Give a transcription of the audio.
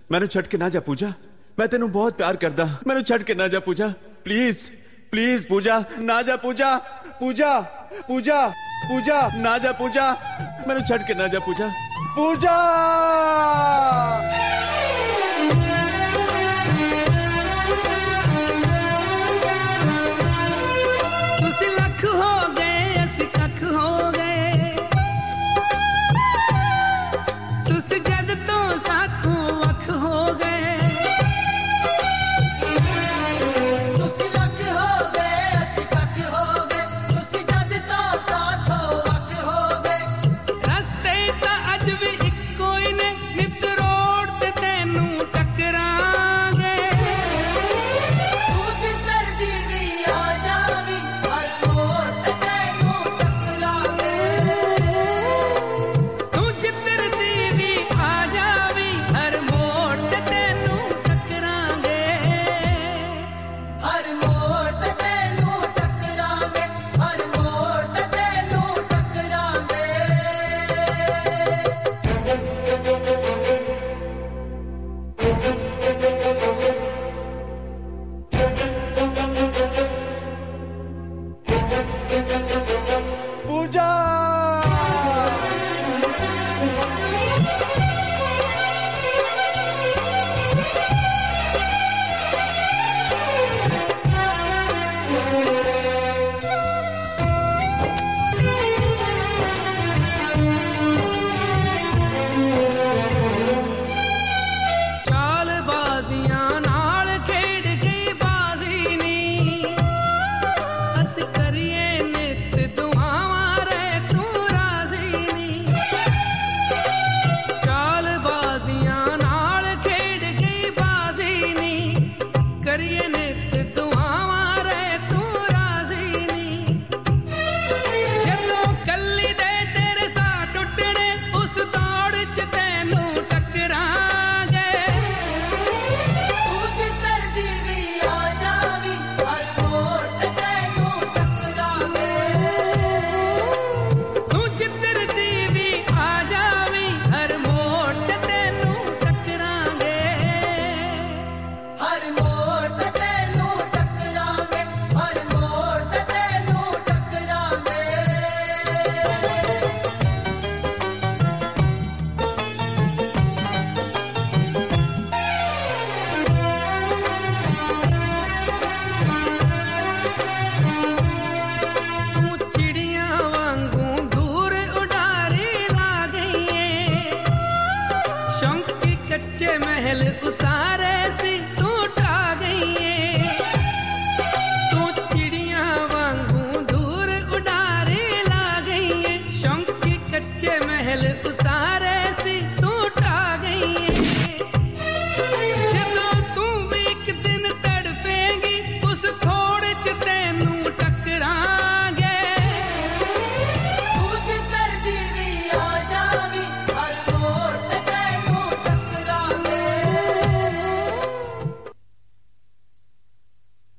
मैनू छड़ के ना जा पूजा, मैं तेनू बहुत प्यार करदा। मैनू छड़ के ना जा पूजा, प्लीज प्लीज पूजा ना जा। पूजा पूजा पूजा पूजा ना जा पूजा, मैनू छड़ के ना जा पूजा। पूजा तुसी लख हो गए, असी कख हो गए, तुसी जद तो साथों वख हो गए। तुसी लख हो गए, असी कख हो गए, तुसी जद तो साथों वख हो गए। रस्ते ता अज भी इक्को ही ने, नित रोड ते तैनू टकरांगे। तू जिधर दी भी आ जावी, हर मोड़ ते तैनू टकरांगे। तू जिधर दी भी आ जावी, हर मोड़ ते तैनू टकरांगे। हर मोड़ ते तैनू टकरांगे, हर मोड़ ते तैनू टकरांगे। पूजा चाल बाजियां नाल खेड गई बाजी नी, अस करिए नित दुआवां रे तू राजी नी। चाल बाजियां नाल खेड गई बाजी नी, करिए नित दुआवां रे तू राजी नी। जदों कल्ली दे तेरे साह टुटने, उस दौड़ च तैनू टकरांगे। तू जिधर दी भी आ जावी, हर मोड़ ते तैनू टकरांगे। तू जिधर दी भी आ जावी, हर मोड़ ते तैनू टकरांगे। हर मोड़ ते तैनू टकरांगे, हर मोड़ ते तैनू टकरांगे। तू चिड़ियां वांगू दूर उडारी ला गई है, शौक के कच्चे महल उसारे सी